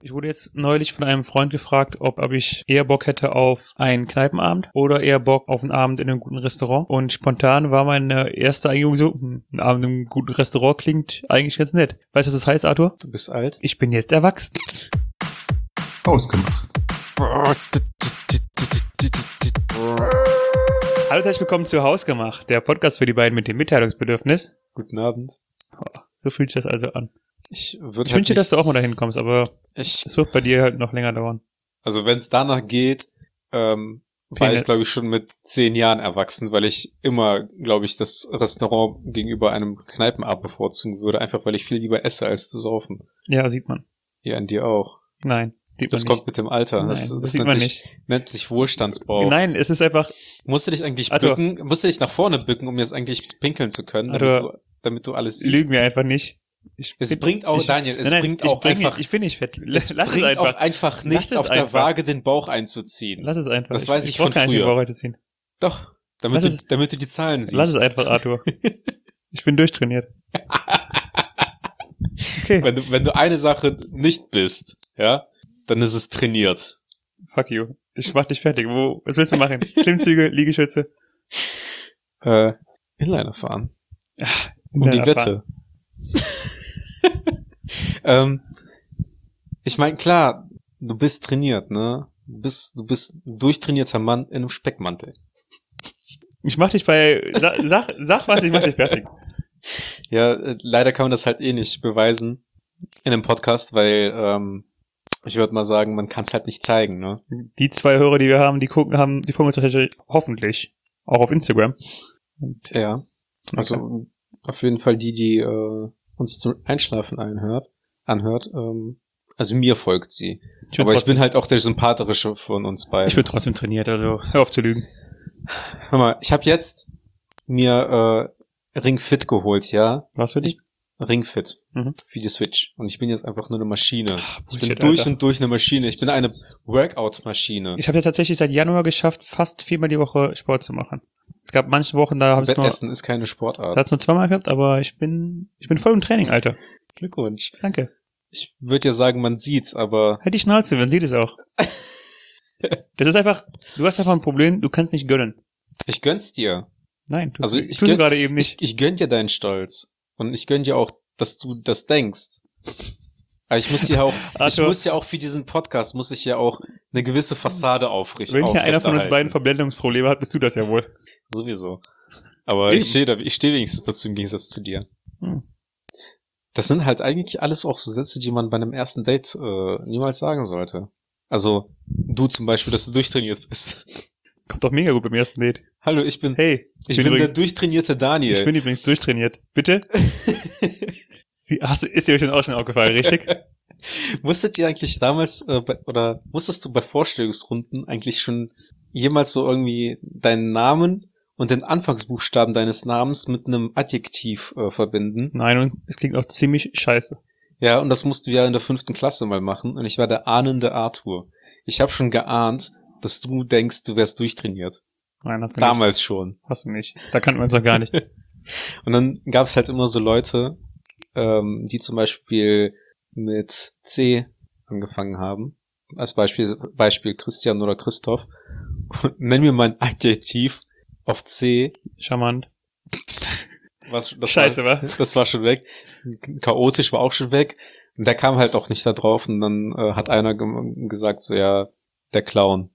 Ich wurde jetzt neulich von einem Freund gefragt, ob ich eher Bock hätte auf einen Kneipenabend oder eher Bock auf einen Abend in einem guten Restaurant. Und spontan war meine erste Eingebung so, ein Abend in einem guten Restaurant klingt eigentlich ganz nett. Weißt du, was das heißt, Arthur? Du bist alt. Ich bin jetzt erwachsen. Ausgemacht. Hallo und herzlich willkommen zu Hausgemacht, der Podcast für die beiden mit dem Mitteilungsbedürfnis. Guten Abend. So fühlt sich das also an. Ich wünsche, dass du auch mal dahin kommst, aber es wird bei dir halt noch länger dauern. Also wenn es danach geht, war ich, glaube ich, schon mit 10 Jahren erwachsen, weil ich immer, glaube ich, das Restaurant gegenüber einem Kneipenabend bevorzugen würde, einfach weil ich viel lieber esse, als zu saufen. Ja, sieht man. Ja, an dir auch. Nein, sieht das man kommt nicht. mit dem Alter. Nein, das sieht man nicht. Nennt sich Wohlstandsbauch. Nein, es ist einfach... Musst du dich eigentlich bücken? Musst du dich nach vorne bücken, um jetzt eigentlich pinkeln zu können, damit du alles siehst? Lügen wir einfach nicht. Bringt auch einfach... Ich bin nicht fett. Es bringt auch einfach nichts, auf der Waage den Bauch einzuziehen. Lass es einfach. Das weiß ich von früher. Den Bauch einzuziehen. Doch, damit du die Zahlen siehst. Lass es einfach, Arthur. Ich bin durchtrainiert. Okay. Wenn du eine Sache nicht bist, ja, dann ist es trainiert. Fuck you. Ich mach dich fertig. Was willst du machen? Klimmzüge, Liegestütze? Inliner fahren. Ach, um die Wette. Ich meine, klar, du bist trainiert, ne? Du bist ein durchtrainierter Mann in einem Speckmantel. Ich mach dich sag was, ich mach dich fertig. Ja, leider kann man das halt nicht beweisen in einem Podcast, weil, ich würde mal sagen, man kann es halt nicht zeigen, ne? Die 2 Hörer, die wir haben, die folgen uns hoffentlich auch auf Instagram. Ja. Also, auf jeden Fall die uns zum Einschlafen anhört, also mir folgt sie. Aber ich bin halt auch der sympathische von uns beiden. Ich bin trotzdem trainiert, also hör auf zu lügen. Hör mal, ich habe jetzt mir Ring Fit geholt, ja? Was für dich? Ring Fit. Für die Switch. Und ich bin jetzt einfach nur eine Maschine. Bullshit, ich bin durch und durch eine Maschine. Ich bin eine Workout-Maschine. Ich habe ja tatsächlich seit Januar geschafft, fast 4-mal die Woche Sport zu machen. Es gab manche Wochen, da habe ich Bettessen ist keine Sportart. Da hat's nur 2-mal gehabt, aber ich bin voll im Training, Alter. Glückwunsch. Danke. Ich würde ja sagen, man sieht's, aber... Halt die Schnauze, man sieht es auch. Das ist einfach, du hast einfach ein Problem, du kannst nicht gönnen. Ich gönn's dir. Nein, tust du gerade eben nicht. Ich gönn dir deinen Stolz. Und ich gönn dir auch, dass du das denkst. Aber ich muss ja auch für diesen Podcast, muss ich ja auch eine gewisse Fassade aufrichten. Wenn hier einer von uns beiden Verblendungsprobleme hat, bist du das ja wohl. Sowieso. Aber ich stehe wenigstens dazu im Gegensatz zu dir. Das sind halt eigentlich alles auch so Sätze, die man bei einem ersten Date niemals sagen sollte. Also, du zum Beispiel, dass du durchtrainiert bist. Kommt doch mega gut beim ersten Date. Hallo, ich bin übrigens, der durchtrainierte Daniel. Ich bin übrigens durchtrainiert. Bitte? Ist dir euch auch schon aufgefallen, richtig? Musstet ihr eigentlich damals, oder musstest du bei Vorstellungsrunden eigentlich schon jemals so irgendwie deinen Namen und den Anfangsbuchstaben deines Namens mit einem Adjektiv verbinden? Nein, und es klingt auch ziemlich scheiße. Ja, und das mussten wir in der 5. Klasse mal machen und ich war der ahnende Arthur. Ich habe schon geahnt, dass du denkst, du wärst durchtrainiert. Nein, hast du damals nicht. Schon. Hast du nicht. Da kannten wir uns doch gar nicht. Und dann gab es halt immer so Leute, die zum Beispiel mit C angefangen haben. Als Beispiel Christian oder Christoph. Nenn mir mein Adjektiv auf C. Charmant. Scheiße, was? Das war schon weg. Chaotisch war auch schon weg. Und der kam halt auch nicht da drauf. Und dann hat einer gesagt, so ja, der Clown.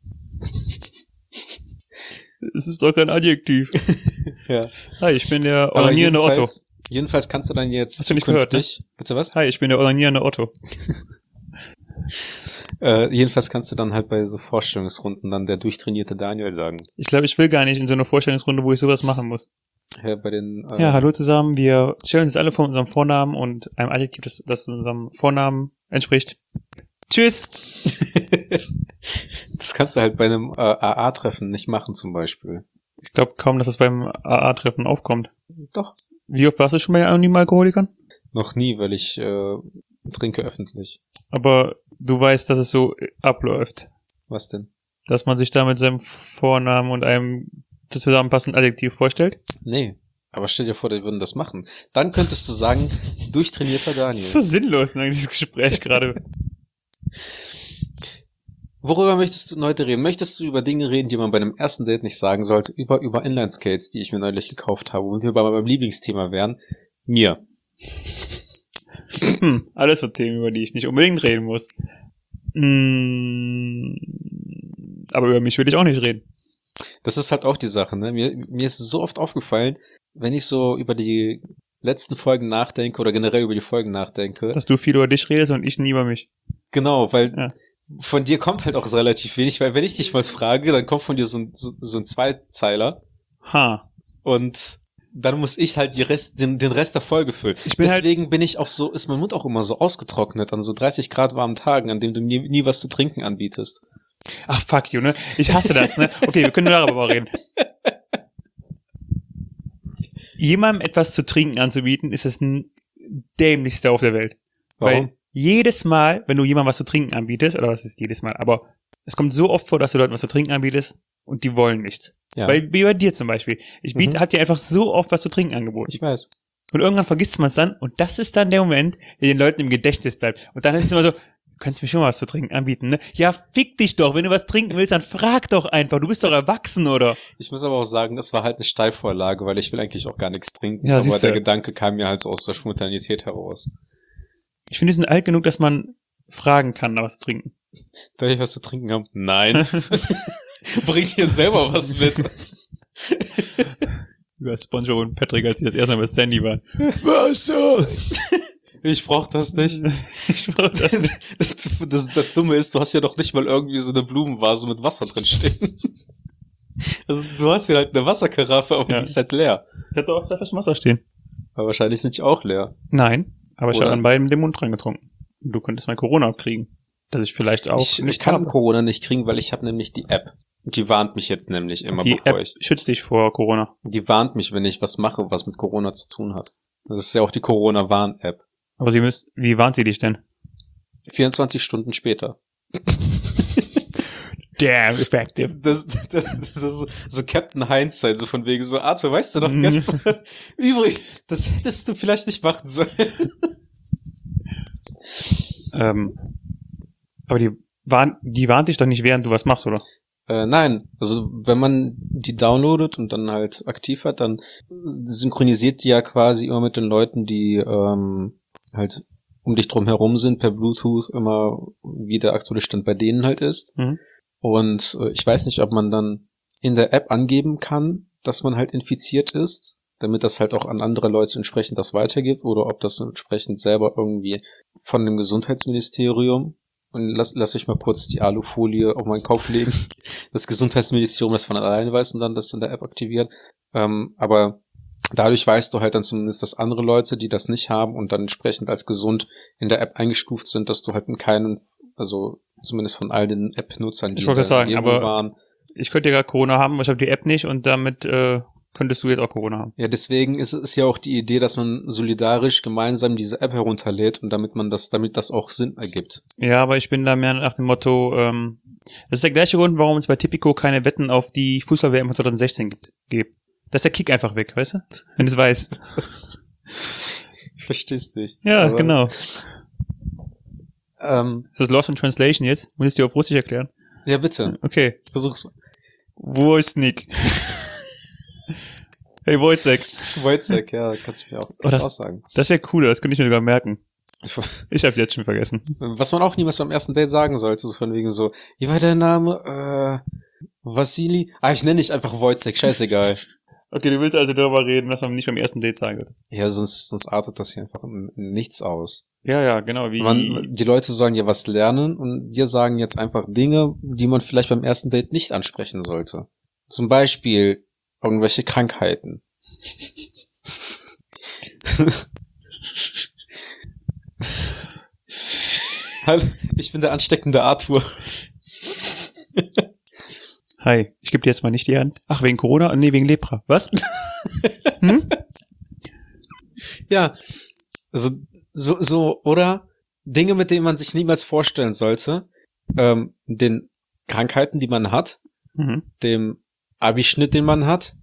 Es ist doch kein Adjektiv. Ja. Hi, ich bin der onanierende Otto. Jedenfalls kannst du dann jetzt Hast du nicht gehört, ne? Bitte was? Hi, ich bin der onanierende Otto. Jedenfalls kannst du dann halt bei so Vorstellungsrunden dann der durchtrainierte Daniel sagen. Ich glaube, ich will gar nicht in so einer Vorstellungsrunde, wo ich sowas machen muss. Ja, bei den... Ja, hallo zusammen. Wir stellen uns alle vor unserem Vornamen und einem Adjektiv, das unserem Vornamen entspricht. Tschüss! Das kannst du halt bei einem AA-Treffen nicht machen zum Beispiel. Ich glaube kaum, dass das beim AA-Treffen aufkommt. Doch. Wie oft warst du schon bei anonymen Alkoholikern? Noch nie, weil ich trinke öffentlich. Aber du weißt, dass es so abläuft. Was denn? Dass man sich da mit seinem Vornamen und einem zusammenpassenden Adjektiv vorstellt? Nee. Aber stell dir vor, die würden das machen. Dann könntest du sagen, durchtrainierter Daniel. Das ist so sinnlos, ne, dieses Gespräch gerade. Worüber möchtest du heute reden? Möchtest du über Dinge reden, die man bei einem ersten Date nicht sagen sollte? Über Inline-Skates, die ich mir neulich gekauft habe, und wir bei meinem Lieblingsthema wären? Mir. Alles so Themen, über die ich nicht unbedingt reden muss. Aber über mich will ich auch nicht reden. Das ist halt auch die Sache, ne? Mir ist so oft aufgefallen, wenn ich so über die letzten Folgen nachdenke oder generell über die Folgen nachdenke. Dass du viel über dich redest und ich nie über mich. Genau, weil von dir kommt halt auch relativ wenig, weil wenn ich dich was frage, dann kommt von dir so ein Zweizeiler. Und dann muss ich halt den Rest der Folge füllen. Deswegen bin ich auch so, ist mein Mund auch immer so ausgetrocknet an so 30 Grad warmen Tagen, an denen du nie was zu trinken anbietest. Ach, fuck you, ne? Ich hasse das, ne? Okay, wir können nur darüber reden. Jemandem etwas zu trinken anzubieten, ist das dämlichste auf der Welt. Warum? Weil jedes Mal, wenn du jemandem was zu trinken anbietest, oder was ist jedes Mal, aber es kommt so oft vor, dass du Leuten was zu trinken anbietest und die wollen nichts. Ja. Weil, wie bei dir zum Beispiel. Hab dir einfach so oft was zu trinken angeboten. Ich weiß. Und irgendwann vergisst man es dann und das ist dann der Moment, der den Leuten im Gedächtnis bleibt. Und dann ist es immer so, du kannst mir schon mal was zu trinken anbieten, ne? Ja, fick dich doch. Wenn du was trinken willst, dann frag doch einfach. Du bist doch erwachsen, oder? Ich muss aber auch sagen, das war halt eine Steilvorlage, weil ich will eigentlich auch gar nichts trinken. Ja, aber der Gedanke kam mir halt so aus der Spontanität heraus. Ich finde, die sind alt genug, dass man fragen kann, was zu trinken. Darf ich was zu trinken haben? Nein. Bringt hier selber was mit. Über SpongeBob und Patrick, als sie das erste Mal bei Sandy waren. Wasser! Ich brauch das nicht. Das Dumme ist, du hast ja doch nicht mal irgendwie so eine Blumenvase mit Wasser drin stehen. Also, du hast ja halt eine Wasserkaraffe, aber die ist halt leer. Ich hatte auch da Flaschen Wasser stehen. Aber wahrscheinlich sind die auch leer. Nein, aber ich habe an beiden den Mund dran getrunken. Du könntest mal Corona abkriegen. Dass ich vielleicht auch ich kann Corona nicht kriegen, weil ich habe nämlich die App. Die warnt mich jetzt nämlich immer, die App schützt dich vor Corona. Die warnt mich, wenn ich was mache, was mit Corona zu tun hat. Das ist ja auch die Corona-Warn-App. Aber wie warnt sie dich denn? 24 Stunden später. Damn effective. Das ist so Captain Hindsight, so von wegen so, Arthur, weißt du noch gestern? Übrigens, das hättest du vielleicht nicht machen sollen. Aber die warnt dich doch nicht, während du was machst, oder? Nein, also wenn man die downloadet und dann halt aktiv hat, dann synchronisiert die ja quasi immer mit den Leuten, die halt um dich drum herum sind, per Bluetooth immer, wie der aktuelle Stand bei denen halt ist. Mhm. Und ich weiß nicht, ob man dann in der App angeben kann, dass man halt infiziert ist, damit das halt auch an andere Leute entsprechend das weitergibt, oder ob das entsprechend selber irgendwie von dem Gesundheitsministerium, und lass ich mal kurz die Alufolie auf meinen Kopf legen, das Gesundheitsministerium das von alleine weiß und dann das in der App aktiviert. Aber dadurch weißt du halt dann zumindest, dass andere Leute, die das nicht haben und dann entsprechend als gesund in der App eingestuft sind, dass du halt in keinen, also zumindest von all den App-Nutzern, die ich wollte sagen, aber waren. Ich könnte ja gerade Corona haben, aber ich habe die App nicht und damit könntest du jetzt auch Corona haben. Ja, deswegen ist es ja auch die Idee, dass man solidarisch gemeinsam diese App herunterlädt und damit das auch Sinn ergibt. Ja, aber ich bin da mehr nach dem Motto, das ist der gleiche Grund, warum es bei Tipico keine Wetten auf die Fußball-WM 2016 gibt. Da ist der Kick einfach weg, weißt du? Wenn du es weißt. Ich versteh's nicht. Ja, aber genau. Ist das Lost in Translation jetzt? Muss ich dir auf Russisch erklären? Ja, bitte. Okay. Versuch's mal. Wo ist Nick? Hey, Wojciech. Wojciech, ja, kannst du mir auch sagen. Das wäre cool, das könnte ich mir sogar merken. Ich habe jetzt schon vergessen. Was man auch niemals beim ersten Date sagen sollte, so von wegen so, wie war der Name? Vassili? Ich nenne dich einfach Wojciech, scheißegal. Okay, du willst also darüber reden, was man nicht beim ersten Date sagen wird. Ja, sonst artet das hier einfach in nichts aus. Ja, genau. Die Leute sollen ja was lernen und wir sagen jetzt einfach Dinge, die man vielleicht beim ersten Date nicht ansprechen sollte. Zum Beispiel irgendwelche Krankheiten. Hallo, ich bin der ansteckende Arthur. Hi, ich gebe dir jetzt mal nicht die Hand. Ach, wegen Corona? Nee, wegen Lepra. Was? Ja, also so, oder Dinge, mit denen man sich niemals vorstellen sollte. Den Krankheiten, die man hat, dem Abischnitt, den man hat,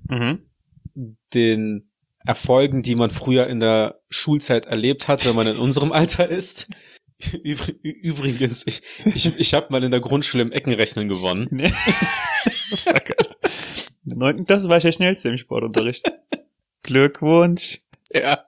den Erfolgen, die man früher in der Schulzeit erlebt hat, wenn man in unserem Alter ist. Übrigens, ich habe mal in der Grundschule im Eckenrechnen gewonnen. Nee. Fuck, Alter. In der 9. Klasse war ich der Schnellste im Sportunterricht. Glückwunsch. Ja.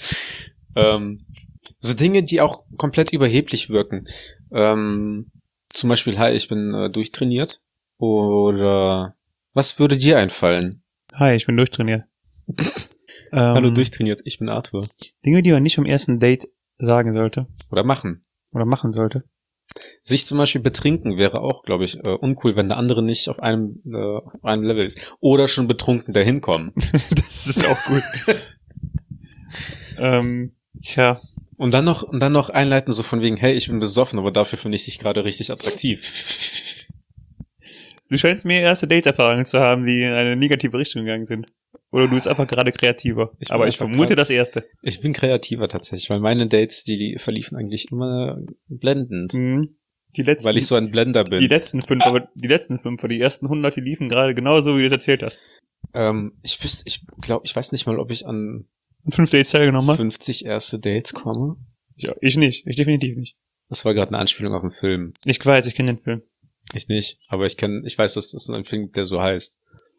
So Dinge, die auch komplett überheblich wirken. Zum Beispiel, hi, ich bin durchtrainiert. Oder was würde dir einfallen? Hi, ich bin durchtrainiert. Hallo, durchtrainiert, ich bin Arthur. Dinge, die man nicht am ersten Date sagen sollte. Oder machen sollte. Sich zum Beispiel betrinken wäre auch, glaube ich, uncool, wenn der andere nicht auf einem Level ist. Oder schon betrunken dahin kommen. Das ist auch gut. Tja. Und dann noch einleiten, so von wegen, hey, ich bin besoffen, aber dafür finde ich dich gerade richtig attraktiv. Du scheinst mehr erste Date-Erfahrungen zu haben, die in eine negative Richtung gegangen sind. Oder du bist einfach gerade kreativer. Aber ich vermute das erste. Ich bin kreativer tatsächlich, weil meine Dates, die verliefen eigentlich immer blendend. Mhm. Weil ich so ein Blender bin. Die letzten 5, die ersten 100, die liefen gerade genauso, wie du es erzählt hast. Ich weiß nicht mal, ob ich an 5 Dates teilgenommen hast. 50 erste Dates komme. Ja, ich nicht. Ich definitiv nicht. Das war gerade eine Anspielung auf einen Film. Ich weiß, ich kenne den Film. Ich nicht, aber ich weiß, dass das ein Film, der so heißt.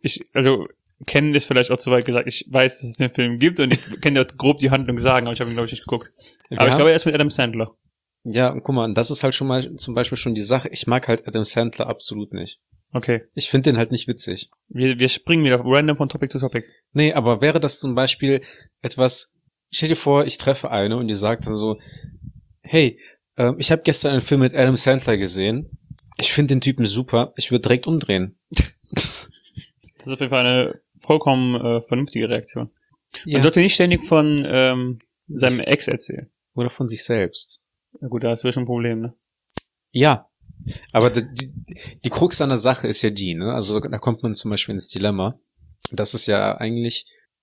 Kennen ist vielleicht auch zu weit gesagt. Ich weiß, dass es den Film gibt und ich kann dir grob die Handlung sagen, aber ich habe ihn, glaube ich, nicht geguckt. Ja. Aber ich glaube, er ist mit Adam Sandler. Ja, und guck mal, das ist halt schon mal zum Beispiel schon die Sache. Ich mag halt Adam Sandler absolut nicht. Okay. Ich finde den halt nicht witzig. Wir springen wieder random von Topic zu Topic. Nee, aber wäre das zum Beispiel etwas, stell dir vor, ich treffe eine und die sagt dann so, hey, ich habe gestern einen Film mit Adam Sandler gesehen. Ich finde den Typen super. Ich würde direkt umdrehen. Das ist auf jeden Fall eine vollkommen vernünftige Reaktion. Ja. Man sollte nicht ständig von seinem Ex erzählen. Oder von sich selbst. Na gut, da hast du ja schon ein Problem, ne? Ja. Aber die Krux an der Sache ist ja die, ne? Also da kommt man zum Beispiel ins Dilemma, dass es ja eigentlich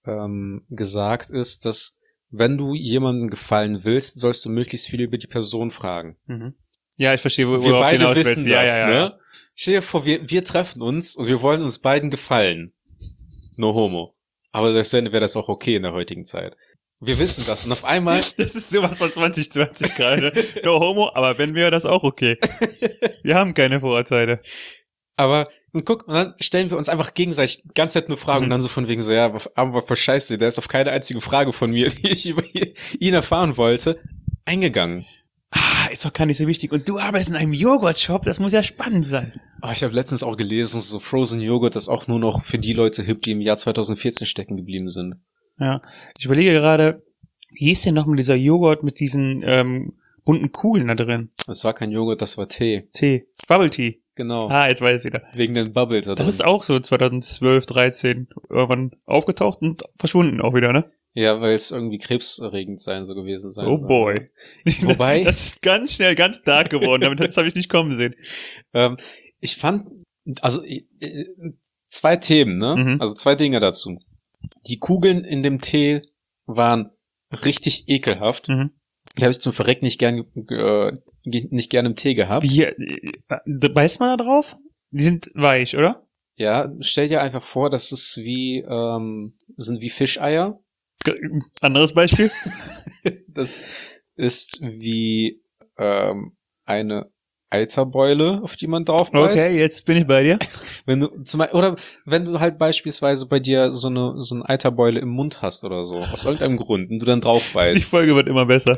gesagt ist, dass wenn du jemandem gefallen willst, sollst du möglichst viel über die Person fragen. Mhm. Ja, ich verstehe, wir beide wissen das, ja. Ne? Stell dir vor, wir treffen uns und wir wollen uns beiden gefallen. No homo. Aber selbst wenn, wäre das auch okay in der heutigen Zeit. Wir wissen das und auf einmal... Das ist sowas von 2020 gerade. No homo, aber wenn wäre das auch okay. Wir haben keine Vorurteile. Aber und guck, und dann stellen wir uns einfach gegenseitig die ganze Zeit nur Fragen und dann so von wegen so, ja, aber voll scheiße, der ist auf keine einzige Frage von mir, die ich über ihn erfahren wollte, eingegangen. Ist doch gar nicht so wichtig. Und du arbeitest in einem Joghurt-Shop, das muss ja spannend sein. Ich habe letztens auch gelesen, so Frozen Joghurt ist auch nur noch für die Leute hip, die im Jahr 2014 stecken geblieben sind. Ja, ich überlege gerade, wie hieß denn nochmal dieser Joghurt mit diesen bunten Kugeln da drin? Das war kein Joghurt, das war Tee. Bubble Tea. Genau. Jetzt weiß ich wieder. Wegen den Bubbles da drin. Das ist auch so 2012, 13 irgendwann aufgetaucht und verschwunden auch wieder, ne? Ja, weil es irgendwie krebserregend so gewesen sein soll. Oh boy. Wobei... Das ist ganz schnell ganz dark geworden, das habe ich nicht kommen sehen. Ich fand, also 2 Themen, ne? Mhm. Also 2 Dinge dazu. Die Kugeln in dem Tee waren richtig ekelhaft. Mhm. Die habe ich zum Verreck nicht gern im Tee gehabt. Beißt man da drauf? Die sind weich, oder? Ja, stell dir einfach vor, das ist sind wie Fischeier. Anderes Beispiel? Das ist wie eine Eiterbeule, auf die man drauf beißt. Okay, jetzt bin ich bei dir. Wenn du halt beispielsweise bei dir so eine Eiterbeule im Mund hast oder so, aus irgendeinem Grund, und du dann drauf beißt. Die Folge wird immer besser.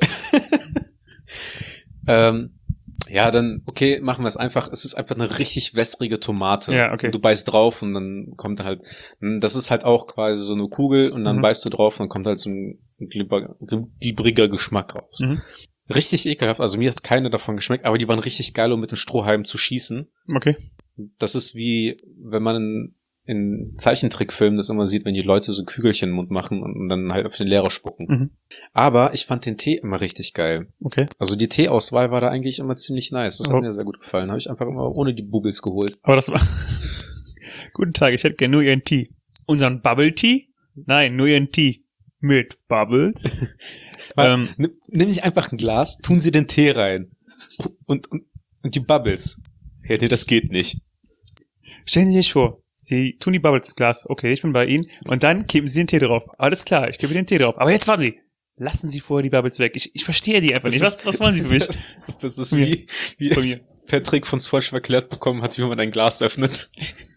Ja, dann, okay, machen wir es einfach. Es ist einfach eine richtig wässrige Tomate. Ja, okay. Und du beißt drauf und dann kommt dann halt, das ist halt auch quasi so eine Kugel und dann beißt du drauf und dann kommt halt so ein glibberiger Geschmack raus. Mhm. Richtig ekelhaft. Also mir hat keine davon geschmeckt, aber die waren richtig geil, um mit den Strohhalmen zu schießen. Okay. Das ist wie, wenn man in Zeichentrickfilmen das immer sieht, wenn die Leute so Kügelchen im Mund machen und dann halt auf den Lehrer spucken. Mhm. Aber ich fand den Tee immer richtig geil. Okay. Also die Teeauswahl war da eigentlich immer ziemlich nice. Das hat mir sehr gut gefallen. Habe ich einfach immer ohne die Bubbles geholt. Aber das war... Guten Tag, ich hätte gerne nur Ihren Tee. Unseren Bubble Tea? Nein, nur Ihren Tee. Mit Bubbles. Nehmen Sie einfach ein Glas, tun Sie den Tee rein. Und die Bubbles. Ja, nee, das geht nicht. Stellen Sie sich vor, Sie tun die Bubbles ins Glas. Okay, ich bin bei Ihnen. Und dann kippen Sie den Tee drauf. Alles klar, ich kippe den Tee drauf. Aber jetzt warten Sie. lassen Sie vorher die Bubbles weg. Ich verstehe die einfach nicht. Was wollen Sie für mich? Das ist wie Patrick von SpongeBob erklärt bekommen hat, wie man ein Glas öffnet.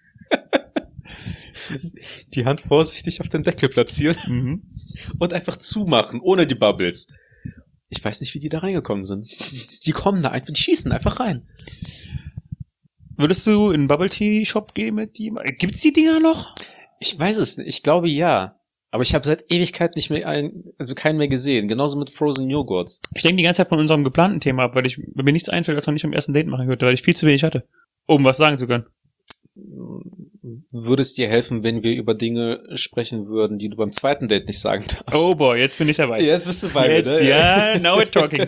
Die Hand vorsichtig auf den Deckel platzieren und einfach zumachen, ohne die Bubbles. Ich weiß nicht, wie die da reingekommen sind. Die kommen da einfach, die schießen einfach rein. Würdest du in einen Bubble Tea Shop gehen mit die? Gibt's die Dinger noch? Ich weiß es nicht. Ich glaube ja. Aber ich habe seit Ewigkeit nicht mehr keinen mehr gesehen. Genauso mit Frozen Joghurts. Ich denke die ganze Zeit von unserem geplanten Thema ab, weil mir nichts einfällt, was man nicht am ersten Date machen könnte, weil ich viel zu wenig hatte, um was sagen zu können. Würde es dir helfen, wenn wir über Dinge sprechen würden, die du beim zweiten Date nicht sagen darfst? Oh boy, jetzt bin ich dabei. Jetzt bist du bei mir, ne? Ja, now we're talking.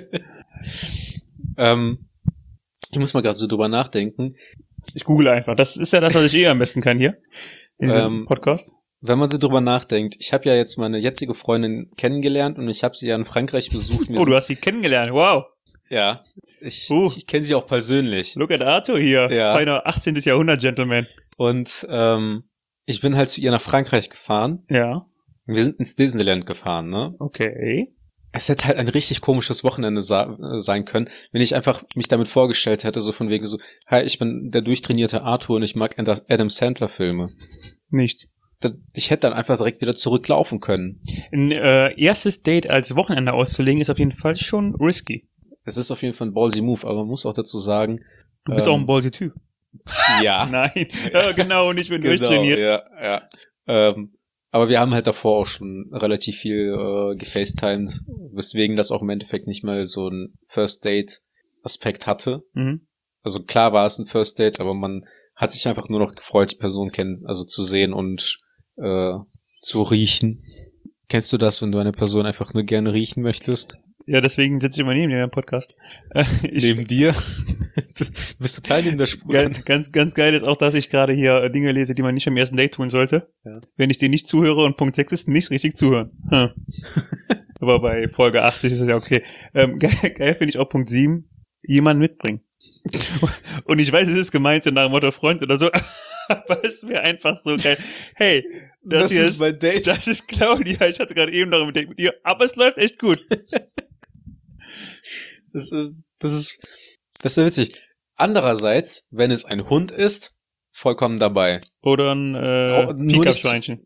Ich muss mal gerade so drüber nachdenken. Ich google einfach. Das ist ja das, was ich am besten kann hier. In diesem Podcast. Wenn man so drüber nachdenkt, ich habe ja jetzt meine jetzige Freundin kennengelernt und ich habe sie ja in Frankreich besucht. Du hast sie kennengelernt, wow. Ja, ich kenne sie auch persönlich. Look at Arthur hier, ja. Feiner 18. Jahrhundert Gentleman. Und ich bin halt zu ihr nach Frankreich gefahren. Ja. Wir sind ins Disneyland gefahren, ne? Okay. Es hätte halt ein richtig komisches Wochenende sein können, wenn ich einfach mich damit vorgestellt hätte, so von wegen so, hi, ich bin der durchtrainierte Arthur und ich mag Adam Sandler Filme. Nicht. Ich hätte dann einfach direkt wieder zurücklaufen können. Ein erstes Date als Wochenende auszulegen ist auf jeden Fall schon risky. Es ist auf jeden Fall ein ballsy Move, aber man muss auch dazu sagen, du bist auch ein ballsy Typ. Ja. Nein, ja, genau, und ich bin durchtrainiert. Ja. Aber wir haben halt davor auch schon relativ viel gefacetimed, weswegen das auch im Endeffekt nicht mal so ein First-Date-Aspekt hatte. Mhm. Also klar war es ein First-Date, aber man hat sich einfach nur noch gefreut, die Person zu sehen und zu riechen. Kennst du das, wenn du eine Person einfach nur gerne riechen möchtest? Ja, deswegen sitze ich immer neben dir im Podcast. Neben dir? Bist du Teil der Spur? Ganz geil ist auch, dass ich gerade hier Dinge lese, die man nicht am ersten Date tun sollte. Ja. Wenn ich dir nicht zuhöre und Punkt 6 ist, nicht richtig zuhören. Aber bei Folge 80 ist es ja okay. Geil finde ich auch Punkt 7, jemanden mitbringen. Und ich weiß, es ist gemeint so nach dem Motto Freund oder so, aber es wäre einfach so geil. Hey, das hier ist mein Date. Das ist Claudia. Ich hatte gerade eben noch ein Date mit ihr, aber es läuft echt gut. Das wäre witzig. Andererseits, wenn es ein Hund ist, vollkommen dabei. Oder ein Pika-Schweinchen.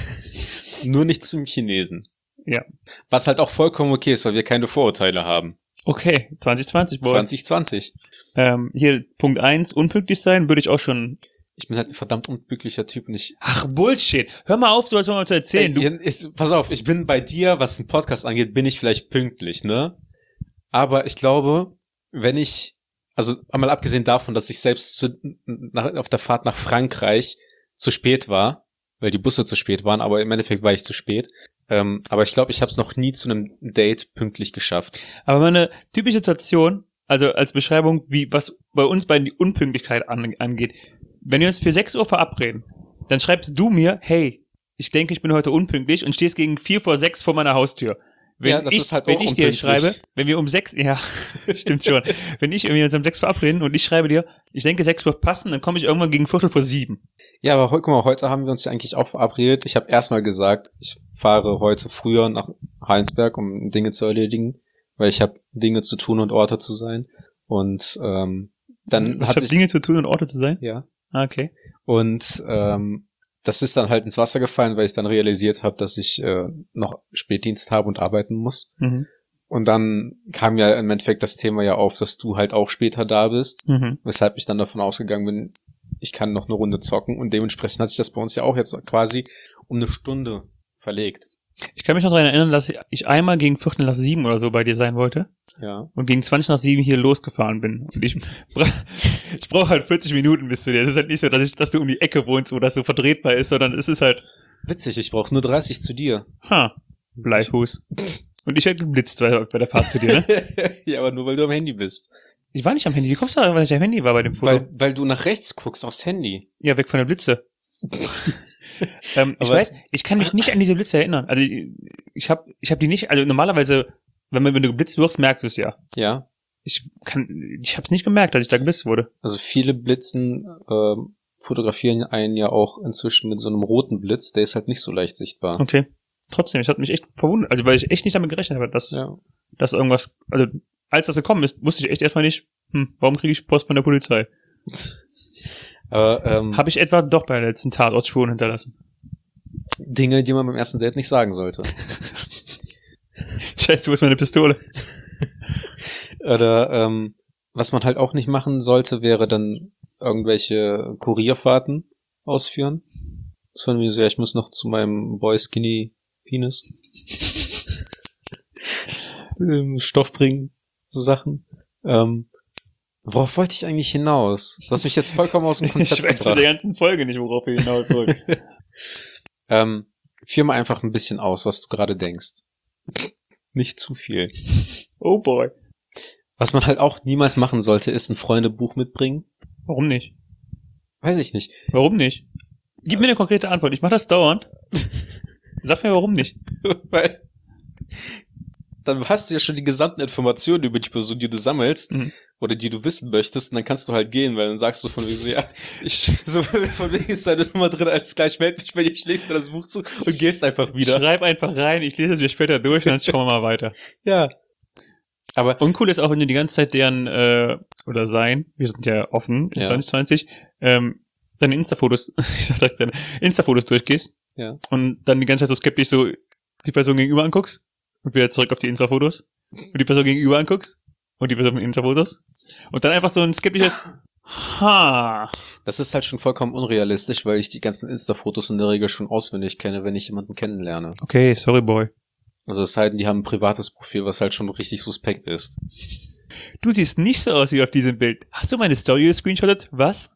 Nur nicht zum Chinesen. Ja. Was halt auch vollkommen okay ist, weil wir keine Vorurteile haben. Okay, 2020, boy. 2020. Hier, Punkt 1, unpünktlich sein, würde ich auch schon. Ich bin halt ein verdammt unpünktlicher Typ, nicht. Ach, Bullshit. Hör mal auf, so als mal zu erzählen. Pass auf, ich bin bei dir, was den Podcast angeht, bin ich vielleicht pünktlich, ne? Aber ich glaube, also einmal abgesehen davon, dass ich selbst auf der Fahrt nach Frankreich zu spät war, weil die Busse zu spät waren, aber im Endeffekt war ich zu spät. Aber ich glaube, ich habe es noch nie zu einem Date pünktlich geschafft. Aber meine typische Situation, also als Beschreibung, wie was bei uns beiden die Unpünktlichkeit angeht. Wenn wir uns für 6 Uhr verabreden, dann schreibst du mir, hey, ich denke, ich bin heute unpünktlich und stehst gegen 5:45 vor meiner Haustür. Wenn ich dir schreibe, wenn wir um 6, ja, stimmt schon. Wenn wir uns um 6 verabreden und ich schreibe dir, ich denke 6 Uhr passen, dann komme ich irgendwann gegen 6:45. Ja, aber guck mal, heute haben wir uns ja eigentlich auch verabredet. Ich habe erstmal gesagt, ich fahre heute früher nach Heinsberg, um Dinge zu erledigen, weil ich habe Dinge zu tun und Orte zu sein. Und dann Dinge zu tun und Orte zu sein? Ja. Ah, okay. Und das ist dann halt ins Wasser gefallen, weil ich dann realisiert habe, dass ich noch Spätdienst habe und arbeiten muss. Mhm. Und dann kam ja im Endeffekt das Thema ja auf, dass du halt auch später da bist, weshalb ich dann davon ausgegangen bin, ich kann noch eine Runde zocken und dementsprechend hat sich das bei uns ja auch jetzt quasi um eine Stunde verlegt. Ich kann mich noch daran erinnern, dass ich einmal gegen 6:45 oder so bei dir sein wollte. Ja. Und gegen 7:20 hier losgefahren bin. Und ich brauche halt 40 Minuten bis zu dir. Es ist halt nicht so, dass du um die Ecke wohnst oder dass du verdrehtbar ist, sondern es ist halt... Witzig, ich brauche nur 30 zu dir. Bleifuß. Und ich werde geblitzt bei der Fahrt zu dir, ne? Ja, aber nur weil du am Handy bist. Ich war nicht am Handy. Wie kommst du da, weil ich am Handy war bei dem Foto? Weil du nach rechts guckst aufs Handy. Ja, weg von der Blitze. Ich weiß, ich kann mich nicht an diese Blitze erinnern. Also ich hab die nicht, also normalerweise, wenn du geblitzt wirst, merkst du es ja. Ja. Ich hab's nicht gemerkt, dass ich da geblitzt wurde. Also viele Blitzen fotografieren einen ja auch inzwischen mit so einem roten Blitz, der ist halt nicht so leicht sichtbar. Okay. Trotzdem, ich hatte mich echt verwundert, also weil ich echt nicht damit gerechnet habe, dass irgendwas, also als das gekommen ist, wusste ich echt erstmal nicht, warum kriege ich Post von der Polizei? Aber habe ich etwa doch bei der letzten Tatort Spuren hinterlassen? Dinge, die man beim ersten Date nicht sagen sollte. Scheiße, wo ist meine Pistole? Oder was man halt auch nicht machen sollte, wäre dann irgendwelche Kurierfahrten ausführen. So wie so, ja, ich muss noch zu meinem Boy Skinny Penis Stoff bringen, so Sachen. Worauf wollte ich eigentlich hinaus? Du hast mich jetzt vollkommen aus dem Konzept gebracht. Ich weiß mit der ganzen Folge nicht, worauf wir hinaus wollen. Führ mal einfach ein bisschen aus, was du gerade denkst. Nicht zu viel. Oh boy. Was man halt auch niemals machen sollte, ist ein Freundebuch mitbringen. Warum nicht? Weiß ich nicht. Warum nicht? Gib mir eine konkrete Antwort. Ich mache das dauernd. Sag mir, warum nicht? Weil dann hast du ja schon die gesamten Informationen über die Person, die du sammelst, oder die du wissen möchtest, und dann kannst du halt gehen, weil dann sagst du von wegen so, ja, von wegen ist deine Nummer drin, alles gleich, meld mich, wenn ich schlägst dir das Buch zu und gehst einfach wieder. Schreib einfach rein, ich lese es mir später durch und dann schauen wir mal weiter. Ja. Aber uncool ist auch, wenn du die ganze Zeit deren, oder sein, wir sind ja offen in 2020, deine Insta-Fotos, deine Insta-Fotos durchgehst. Ja. Und dann die ganze Zeit so skeptisch so die Person gegenüber anguckst und wieder zurück auf die Insta-Fotos und die Person gegenüber anguckst und die Person mit Insta-Fotos und dann einfach so ein skeptisches Das ist halt schon vollkommen unrealistisch, weil ich die ganzen Insta-Fotos in der Regel schon auswendig kenne, wenn ich jemanden kennenlerne. Okay, sorry, boy. Also es sei denn, die haben ein privates Profil, was halt schon richtig suspekt ist. Du siehst nicht so aus wie auf diesem Bild. Hast du meine Story gescreenshottet? Was?